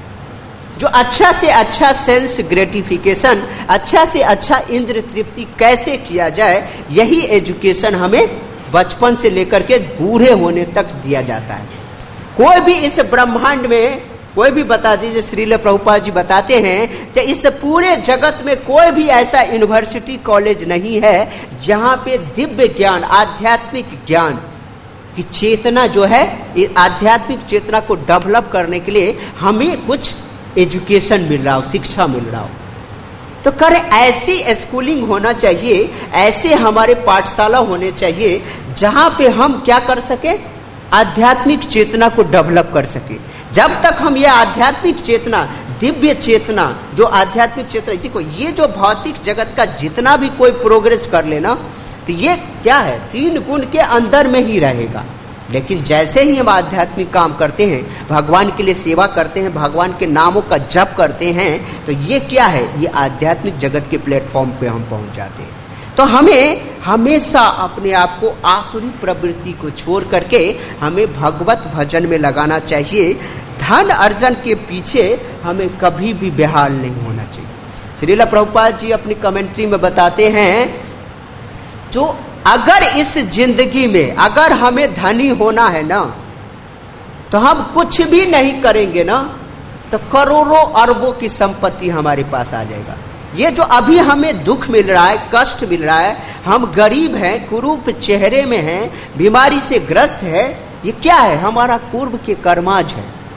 जो अच्छा से अच्छा सेंस ग्रेटिफिकेशन, अच्छा से अच्छा इंद्र तृप्ति कैसे किया जाए, यही एजुकेशन हमें बचपन से लेकर के बूढ़े होने तक दिया जाता है। कोई भी इस ब्रह्मांड में, कोई भी बता दीजिए, श्रील प्रभुपाद जी बताते हैं कि इस पूरे जगत में कोई भी ऐसा यूनिवर्सिटी कॉलेज नहीं है जहाँ पे दिव्य ज्ञान, आध्यात्मिक ज्ञान की चेतना जो है, आध्यात्मिक चेतना को डेवलप करने के लिए हमें कुछ एजुकेशन मिल रहा हो, शिक्षा मिल रहा हो। तो करें, ऐसी स्कूलिंग होना चाहिए, ऐसे हमारे पाठशाला होने चाहिए जहाँ पे हम क्या कर सके? आध्यात्मिक चेतना को डेवलप कर सके। जब तक हम ये आध्यात्मिक चेतना, दिव्य चेतना, जो आध्यात्मिक चेतना, देखो, ये जो भौतिक जगत का जितना भी कोई प्रोग्रेस कर लेना, तो ये क्या है? 3 गुण के अंदर में ही रहेगा। लेकिन जैसे ही हम आध्यात्मिक काम करते हैं, भगवान के लिए सेवा करते हैं, भगवान के नामों का जप करते हैं, तो ये क्या है? ये आध्यात्मिक जगत के प्लेटफॉर्म पे हम पहुंच जाते हैं। तो हमें हमेशा अपने आप को आसुरी प्रवृत्ति को छोड़ करके हमें भगवत भजन में लगाना चाहिए। धन अर्जन के पीछे हमें कभी भी बेहाल नहीं होना चाहिए। श्रील प्रभुपाद जी अपनी कमेंट्री में बताते हैं, जो अगर इस जिंदगी में अगर हमें धनी होना है ना, तो हम कुछ भी नहीं करेंगे ना, तो करोड़ों अरबों की संपत्ति हमारे पास आ जाएगा। ये जो अभी हमें दुख मिल रहा है, कष्ट मिल रहा है, हम गरीब हैं, कुरूप चेहरे में हैं, बीमारी से ग्रस्त है, ये क्या है? हमारा पूर्व के कर्माज है।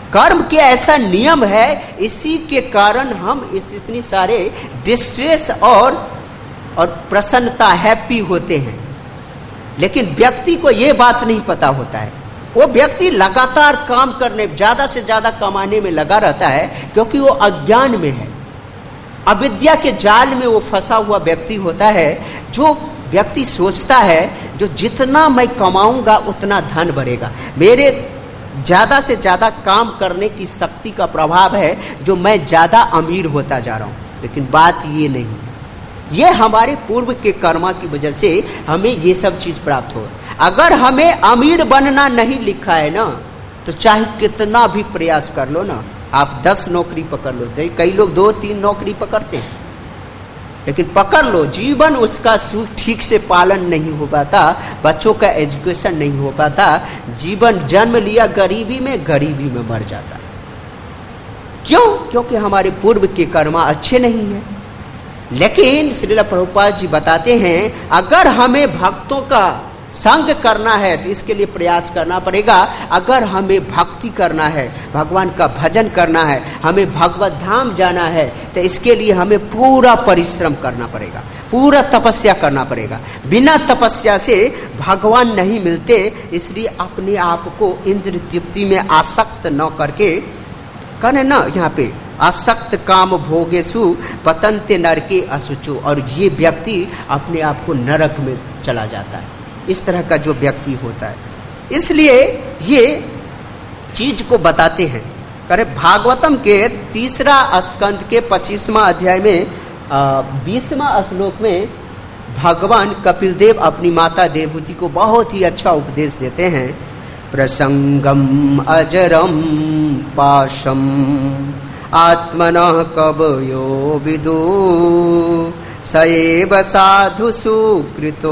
कर्म के ऐसा नियम है, इसी के कारण हम इतनी सारे डिस्ट्रेस और प्रसन्नता, हैप्पी होते हैं। लेकिन व्यक्ति को यह बात नहीं पता होता है। वो व्यक्ति लगातार काम करने, ज्यादा से ज्यादा कमाने में लगा रहता है, क्योंकि वो अज्ञान में है, अविद्या के जाल में वो फंसा हुआ व्यक्ति होता है। जो व्यक्ति सोचता है जो जितना मैं कमाऊंगा उतना धन बढ़ेगा, मेरे ज्यादा से ज्यादा काम करने की शक्ति का प्रभाव है जो मैं ज्यादा अमीर होता जा रहा हूं। लेकिन बात ये नहीं, ये हमारे पूर्व के कर्मा की वजह से हमें ये सब चीज प्राप्त हो। अगर हमें अमीर बनना नहीं लिखा है ना, तो चाहे कितना भी प्रयास कर लो ना, आप 10 नौकरी पकड़ लो, कई लोग 2-3 नौकरी पकड़ते हैं, लेकिन पकड़ लो, जीवन उसका ठीक से पालन नहीं हो पाता, बच्चों का एजुकेशन नहीं हो पाता, जीवन जन्म लिया गरीबी में, गरीबी में मर जाता। क्यों? क्योंकि हमारे पूर्व के कर्मा अच्छे नहीं हैं। लेकिन श्रील प्रभुपाद जी बताते हैं, अगर हमें भक्तों का संग करना है तो इसके लिए प्रयास करना पड़ेगा। अगर हमें भक्ति करना है, भगवान का भजन करना है, हमें भगवत धाम जाना है, तो इसके लिए हमें पूरा परिश्रम करना पड़ेगा, पूरा तपस्या करना पड़ेगा। बिना तपस्या से भगवान नहीं मिलते। इसलिए अपने आप को इंद्र तृप्ति में आसक्त न करके, कहने ना यहाँ पे, आसक्त काम भोगेशु पतंते नरके असुचो, और ये व्यक्ति अपने आप को नरक में चला जाता है। इस तरह का जो व्यक्ति होता है, इसलिए ये चीज को बताते हैं। करे भागवतम के 3 स्कंद के 25वां अध्याय में 20वां श्लोक में भगवान कपिल देव अपनी माता देवहूति को बहुत ही अच्छा उपदेश देते हैं। प्रसंगम अजरम पाशम आत्मनः कवयो विदु सएव साधु सुकृतो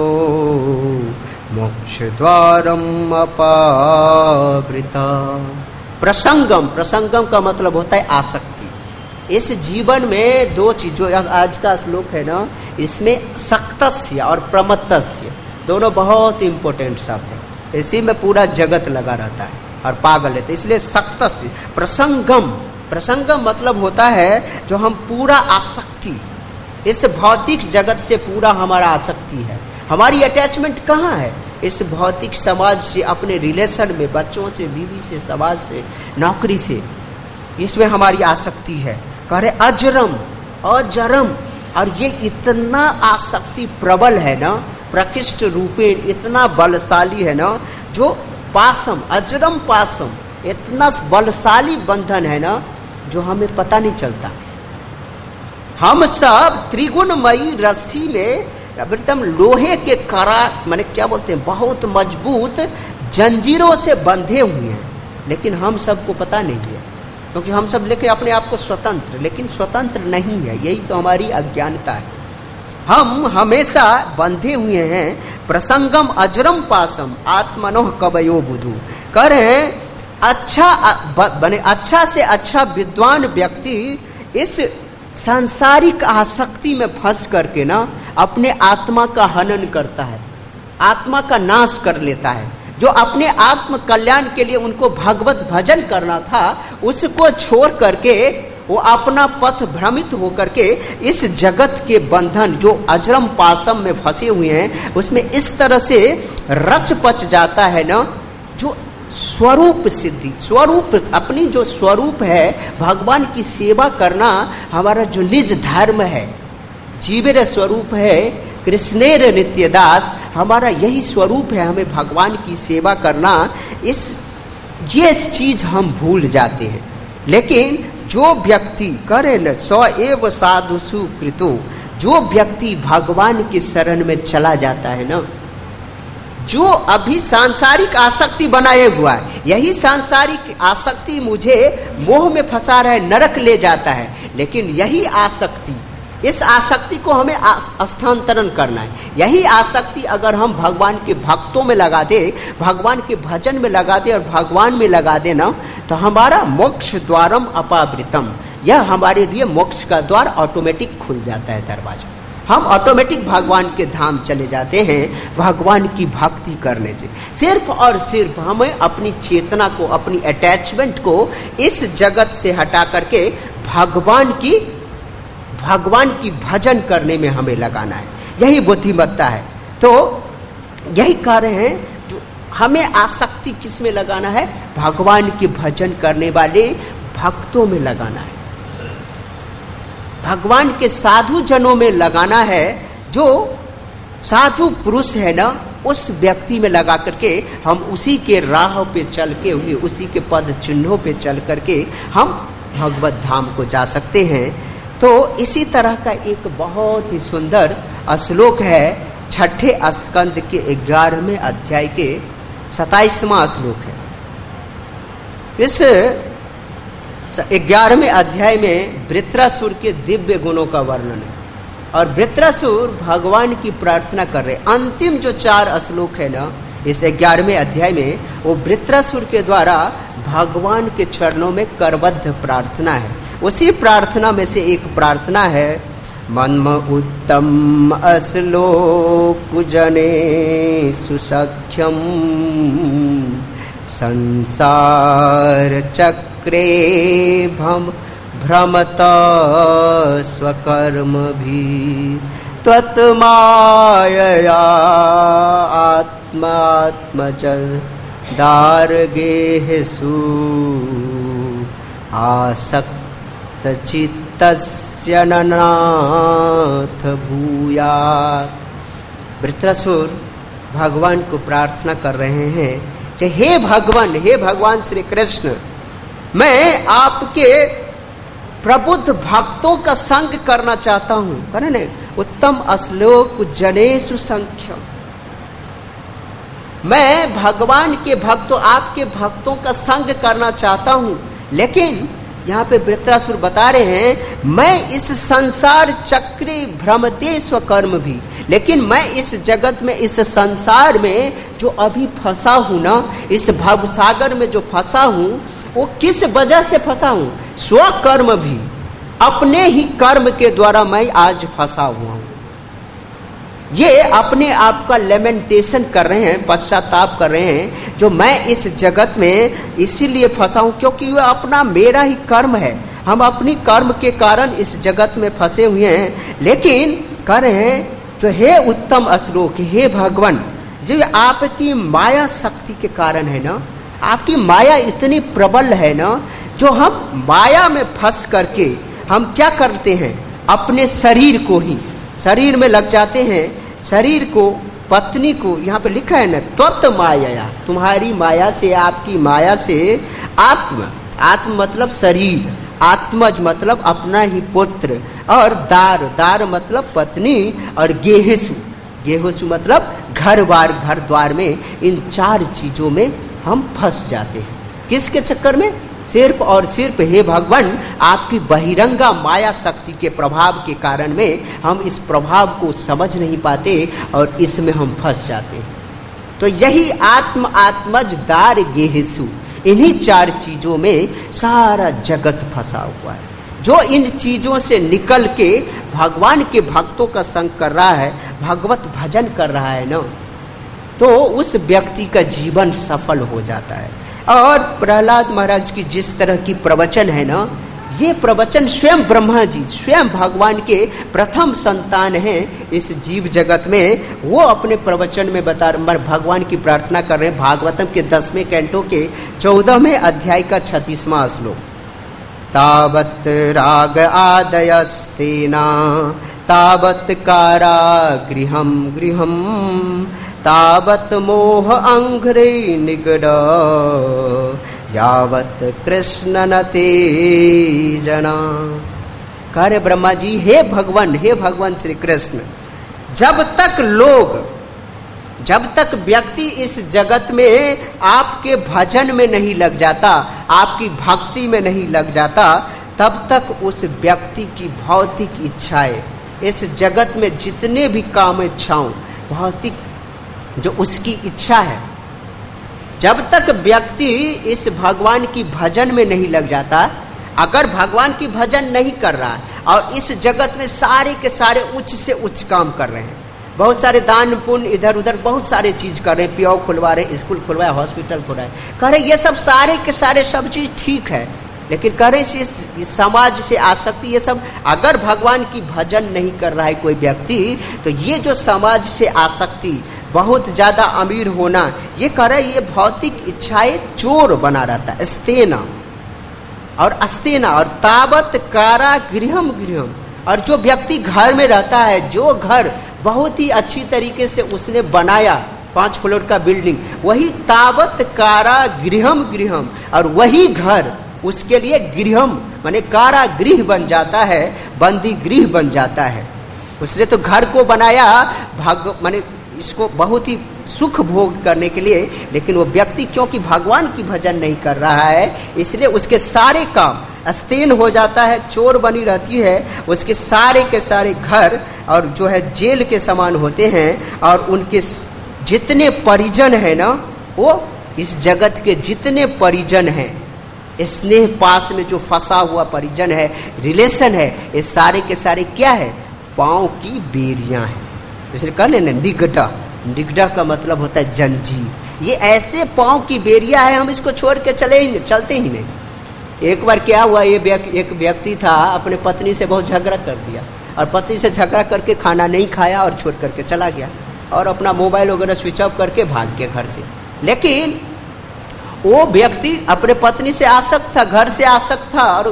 मोक्ष द्वारम अपावृता। प्रसंगम, प्रसंगम का मतलब होता है आसक्ति। इस जीवन में 2 चीजों, आज का श्लोक है ना, इसमें सक्तस्य और प्रमत्तस्य दोनों बहुत इंपॉर्टेंट शब्द है। इसी में पूरा जगत लगा रहता है और पागल रहता है। इसलिए सक्तस्य, प्रसंगम, प्रसंगम मतलब होता है जो हम पूरा आसक्ति, इस भौतिक जगत से पूरा हमारा आसक्ति है। हमारी अटैचमेंट कहाँ है? इस भौतिक समाज से, अपने रिलेशन में, बच्चों से, बीवी से, समाज से, नौकरी से, इसमें हमारी आसक्ति है। कह रहे अजरम, अजरम, और ये इतना आसक्ति प्रबल है ना, प्रकृष्ट रूपेण इतना बलशाली है ना, जो पासम, अजरम पासम, इतना बलशाली बंधन है ना, जो हमें पता नहीं चलता। हम सब त्रिगुणमयी रस्सी में, एकदम लोहे के करा, माने क्या बोलते हैं, बहुत मजबूत जंजीरों से बंधे हुए हैं, लेकिन हम सबको पता नहीं है, क्योंकि हम सब लेके अपने आप को स्वतंत्र, लेकिन स्वतंत्र नहीं है। यही तो हमारी अज्ञानता है। हम हमेशा बंधे हुए हैं। प्रसंगम अजरम पासम आत्मनोह कवयो बुधु। कह रहे हैं अच्छा बने, अच्छा से अच्छा विद्वान व्यक्ति इस सांसारिक आसक्ति में फंस करके ना अपने आत्मा का हनन करता है, आत्मा का नाश कर लेता है। जो अपने आत्म कल्याण के लिए उनको भगवत भजन करना था, उसको छोड़ करके वो अपना पथ भ्रमित होकर के इस जगत के बंधन, जो अजरम पासम में फंसे हुए हैं, उसमें इस तरह से रच पच जाता है ना, जो स्वरूप सिद्धि, स्वरूप, अपनी जो स्वरूप है, भगवान की सेवा करना हमारा जो निज धर्म है, जीवेर स्वरूप है, कृष्णेर नित्यदास, हमारा यही स्वरूप है, हमें भगवान की सेवा करना। ये चीज हम भूल जाते हैं। लेकिन जो व्यक्ति करे न सो एव साधु सुकृतो, जो व्यक्ति भगवान की शरण में चला जाता है ना, जो अभी सांसारिक आसक्ति बनाए हुआ है, यही सांसारिक आसक्ति मुझे मोह में फंसा रहा है, नरक ले जाता है। लेकिन यही आसक्ति, इस आसक्ति को हमें स्थानांतरण करना है। यही आसक्ति अगर हम भगवान के भक्तों में लगा दे, भगवान के भजन में लगा दे और भगवान में लगा दे ना, तो हमारा मोक्ष द्वारम अपावृतम, यह हमारे लिए मोक्ष का द्वार ऑटोमेटिक खुल जाता है, दरवाजा। हम ऑटोमेटिक भगवान के धाम चले जाते हैं भगवान की भक्ति करने से। सिर्फ और सिर्फ हमें अपनी चेतना को, अपनी अटैचमेंट को इस जगत से हटा करके भगवान की भजन करने में हमें लगाना है। यही बुद्धिमत्ता है। तो यही कार्य है जो हमें आसक्ति किस में लगाना है? भगवान के भजन करने वाले भक्तों में लगाना है, भगवान के साधु जनों में लगाना है। जो साधु पुरुष है ना, उस व्यक्ति में लगा करके हम उसी के राह पे चल के हुए, उसी के पद चिन्हों पे चल करके हम भगवत धाम को जा सकते हैं। तो इसी तरह का एक बहुत ही सुंदर श्लोक है 6ठे स्कंद के 11वें अध्याय के 27वां श्लोक है। इस 11वें अध्याय में वृत्रासुर के दिव्य गुणों का वर्णन है और वृत्रासुर भगवान की प्रार्थना कर रहे। अंतिम जो 4 श्लोक है ना इस 11वें अध्याय में, वो वृत्रासुर के द्वारा भगवान के चरणों में करबद्ध प्रार्थना है। उसी प्रार्थना में से एक प्रार्थना है, मन्म उत्तम अश्लोक जने सुसख्यम संसार चक्रे भ्रमत स्वकर्म भी त्वत्मायया आत्मात्मज दार्गेषु आसक्त चित्तस्य ननाथ भूयात्। वृत्रासुर भगवान को प्रार्थना कर रहे हैं कि हे भगवान श्री कृष्ण, मैं आपके प्रबुद्ध भक्तों का संग करना चाहता हूं। करें उत्तम अश्लोक जनेषु संख्यम। मैं भगवान के भक्तों, आपके भक्तों का संग करना चाहता हूं, लेकिन यहाँ पे वृत्रासुर बता रहे हैं मैं इस संसार चक्रे भ्रमते स्वकर्म भी, लेकिन मैं इस जगत में, इस संसार में जो अभी फंसा हूं ना, इस भवसागर में जो फंसा हूं, वो किस वजह से फंसा हूं? स्वकर्म भी, अपने ही कर्म के द्वारा मैं आज फंसा हुआ हूं। ये अपने आप का लेमेंटेशन कर रहे हैं, पश्चाताप कर रहे हैं, जो मैं इस जगत में इसीलिए फंसा हूं क्योंकि वह अपना, मेरा ही कर्म है। हम अपनी कर्म के कारण इस जगत में फंसे हुए हैं। लेकिन कह रहे हैं जो हे उत्तम अश्लोक, हे भगवान, जो आपकी माया शक्ति के कारण है ना, आपकी माया इतनी प्रबल है ना, जो हम माया में फंस करके हम क्या करते हैं? अपने शरीर को ही, शरीर में लग जाते हैं, शरीर को, पत्नी को, यहाँ पे लिखा है ना त्वत् माया, तुम्हारी माया से, आपकी माया से आत्म मतलब शरीर, आत्मज मतलब अपना ही पुत्र, और दार मतलब पत्नी, और गेहसु मतलब घर द्वार में, इन 4 चीजों में हम फंस जाते हैं। किसके चक्कर में? सिर्फ और सिर्फ हे भगवान आपकी बहिरंगा माया शक्ति के प्रभाव के कारण में हम इस प्रभाव को समझ नहीं पाते और इसमें हम फंस जाते हैं। तो यही आत्मज दार गेहसु, इन्हीं 4 चीजों में सारा जगत फंसा हुआ है। जो इन चीजों से निकल के भगवान के भक्तों का संग कर रहा है, भगवत भजन कर रहा है ना, तो उस व्यक्ति का जीवन सफल हो जाता है। और प्रहलाद महाराज की जिस तरह की प्रवचन है ना, ये प्रवचन स्वयं ब्रह्मा जी, स्वयं भगवान के प्रथम संतान हैं इस जीव जगत में, वो अपने प्रवचन में भगवान की प्रार्थना कर रहे हैं। भागवतम के 10वें कैंटो के 14वें अध्याय का 36वां श्लोक, तावत राग आदयस्तेना तावत कारागृहं तावत मोह अंघ्रे निगड यावत कृष्ण न ते जना। कार्य ब्रह्मा जी, हे भगवान श्री कृष्ण, जब तक व्यक्ति इस जगत में आपके भजन में नहीं लग जाता, आपकी भक्ति में नहीं लग जाता, तब तक उस व्यक्ति की भौतिक इच्छाएं, इस जगत में जितने भी काम इच्छाओं, भौतिक जो उसकी इच्छा है, जब तक व्यक्ति इस भगवान की भजन में नहीं लग जाता, अगर भगवान की भजन नहीं कर रहा, और इस जगत में सारे के सारे उच्च से उच्च काम कर रहे हैं। बहुत सारे दान पुण्य इधर उधर बहुत सारे चीज कर रहे हैं, पियो खुलवा रहे, स्कूल खुलवा रहे, हॉस्पिटल खुलवा रहे, कह रहे ये सब सारे के सारे सब चीज ठीक है, लेकिन कह रहे इस समाज से आसक्ति, ये सब अगर भगवान की भजन नहीं कर रहा है कोई व्यक्ति, तो ये जो समाज से आसक्ति, बहुत ज्यादा अमीर होना, ये कह रहे ये भौतिक इच्छाएं चोर बना रहता है, स्तेना और अस्तेना और तावत कारा गृहम गृहम। और जो व्यक्ति घर में रहता है, जो घर बहुत ही अच्छी तरीके से उसने बनाया, 5 फ्लोर का बिल्डिंग, वही तावत कारा गृहम गृहम, और वही घर उसके लिए गृहम माने कारागृह बन जाता है, बंदी गृह बन जाता है। उसने तो घर को बनाया माने इसको बहुत ही सुख भोग करने के लिए, लेकिन वो व्यक्ति क्योंकि भगवान की भजन नहीं कर रहा है, इसलिए उसके सारे काम अस्तेन हो जाता है, चोर बनी रहती है, उसके सारे के सारे घर और जो है जेल के समान होते हैं। और उनके जितने परिजन है ना, वो इस जगत के जितने परिजन हैं, स्नेह पास में जो फंसा हुआ परिजन है, रिलेशन है, ये सारे के सारे क्या है, पांव की बेरियां हैं। इसलिए कहने ना निगडा, निगडा का मतलब होता है जंजीर। ये ऐसे पांव की बेरिया है, हम इसको छोड़ के चलते ही नहीं। एक बार क्या हुआ, एक व्यक्ति था, अपने पत्नी से बहुत झगड़ा कर दिया और पत्नी से झगड़ा करके खाना नहीं खाया और छोड़ करके चला गया और अपना मोबाइल वगैरह स्विच ऑफ करके भाग गया घर से। लेकिन वो व्यक्ति अपने पत्नी से आसक्त था, घर से आसक्त था और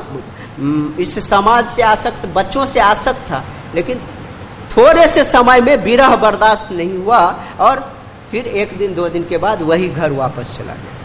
इस समाज से आसक्त, बच्चों से आसक्त था, लेकिन थोड़े से समय में विरह बर्दाश्त नहीं हुआ और फिर 1 दिन 2 दिन के बाद वही घर वापस चला गया।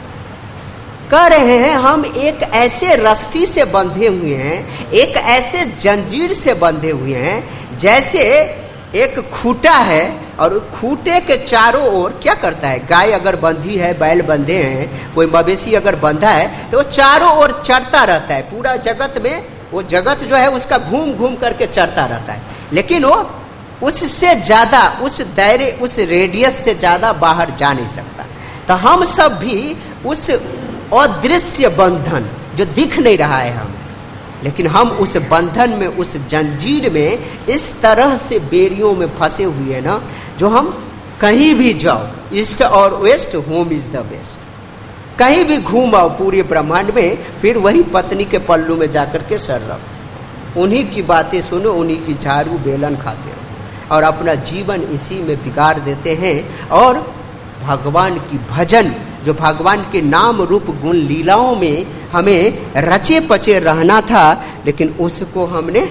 कह रहे हैं हम एक ऐसे रस्सी से बंधे हुए हैं, एक ऐसे जंजीर से बंधे हुए हैं, जैसे एक खूंटा है और खूंटे के चारों ओर क्या करता है, गाय अगर बंधी है, बैल बंधे हैं, कोई मवेशी अगर बंधा है, तो वो चारों ओर चढ़ता रहता है पूरा जगत में। वो जगत जो है उसका घूम घूम करके चढ़ता रहता है, लेकिन वो उससे ज्यादा, उस दायरे, उस रेडियस से ज्यादा बाहर जा नहीं सकता। तो हम सब भी उस अदृश्य बंधन जो दिख नहीं रहा है हमें, लेकिन हम उस बंधन में, उस जंजीर में इस तरह से बेरियों में फंसे हुए हैं ना, जो हम कहीं भी जाओ, ईस्ट और west, home is the best, कहीं भी घूम आओ पूरे ब्रह्मांड में, फिर वही पत्नी के पल्लू में जाकर के सर रखो, उन्हीं की बातें सुनो, उन्हीं की झाड़ू बेलन खाते रहो और अपना जीवन इसी में बिगाड़ देते हैं। और भगवान की भजन, जो भगवान के नाम रूप गुण लीलाओं में हमें रचे पचे रहना था, लेकिन उसको हमने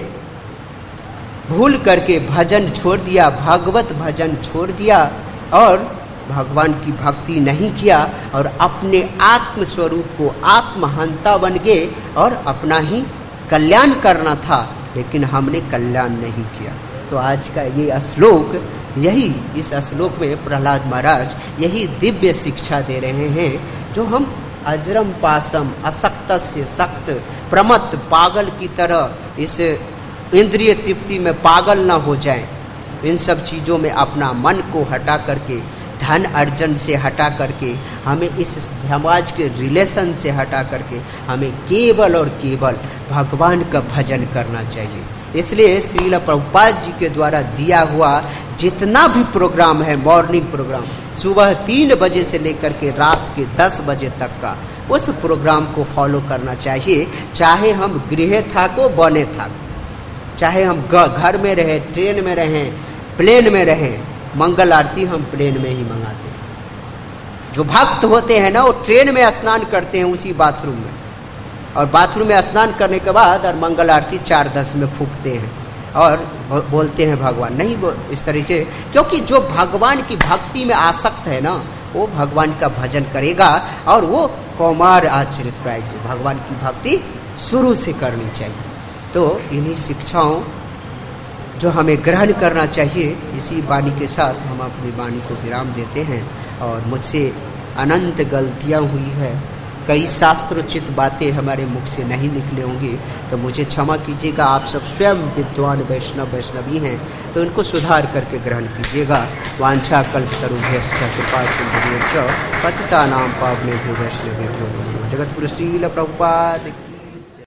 भूल करके भजन छोड़ दिया, भागवत भजन छोड़ दिया और भगवान की भक्ति नहीं किया और अपने आत्म स्वरूप को आत्महंता बन गए और अपना ही कल्याण करना था, लेकिन हमने कल्याण नहीं किया। तो आज का ये श्लोक, यही इस श्लोक में प्रहलाद महाराज यही दिव्य शिक्षा दे रहे हैं, जो हम अजरम पासम असक्तस्य सक्त प्रमत्त, पागल की तरह इस इंद्रिय तृप्ति में पागल ना हो जाएं, इन सब चीज़ों में अपना मन को हटा करके, धन अर्जन से हटा करके, हमें इस समाज के रिलेशन से हटा करके हमें केवल और केवल भगवान का भजन करना चाहिए। इसलिए श्रील प्रभुपाद जी के द्वारा दिया हुआ जितना भी प्रोग्राम है, मॉर्निंग प्रोग्राम, सुबह 3 बजे से लेकर के रात के 10 बजे तक का, उस प्रोग्राम को फॉलो करना चाहिए। चाहे हम गृह थाको बने थाको, चाहे हम घर में रहें, ट्रेन में रहें, प्लेन में रहें, मंगल आरती हम प्लेन में ही मंगाते हैं। जो भक्त होते हैं ना, वो ट्रेन में स्नान करते हैं उसी बाथरूम में, और बाथरूम में स्नान करने के बाद और मंगल आरती 4:10 में फूकते हैं और बोलते हैं भगवान। नहीं इस तरीके, क्योंकि जो भगवान की भक्ति में आसक्त है ना, वो भगवान का भजन करेगा और वो कौमार आचरित पाएगी। भगवान की भक्ति शुरू से करनी चाहिए। तो इन्हीं शिक्षाओं जो हमें ग्रहण करना चाहिए, इसी वाणी के साथ हम अपनी वाणी को विराम देते हैं। और मुझसे अनंत गलतियाँ हुई है, कई शास्त्रोचित बातें हमारे मुख से नहीं निकले होंगी, तो मुझे क्षमा कीजिएगा। आप सब स्वयं विद्वान वैष्णवी हैं, तो इनको सुधार करके ग्रहण कीजिएगा। वांछा कल्पतरुभ्यश्च कृपा सिंधुभ्यश्च पतितानां पावनेभ्यो वैष्णवेभ्यो नमः। जगद्गुरु श्रील प्रभुपाद।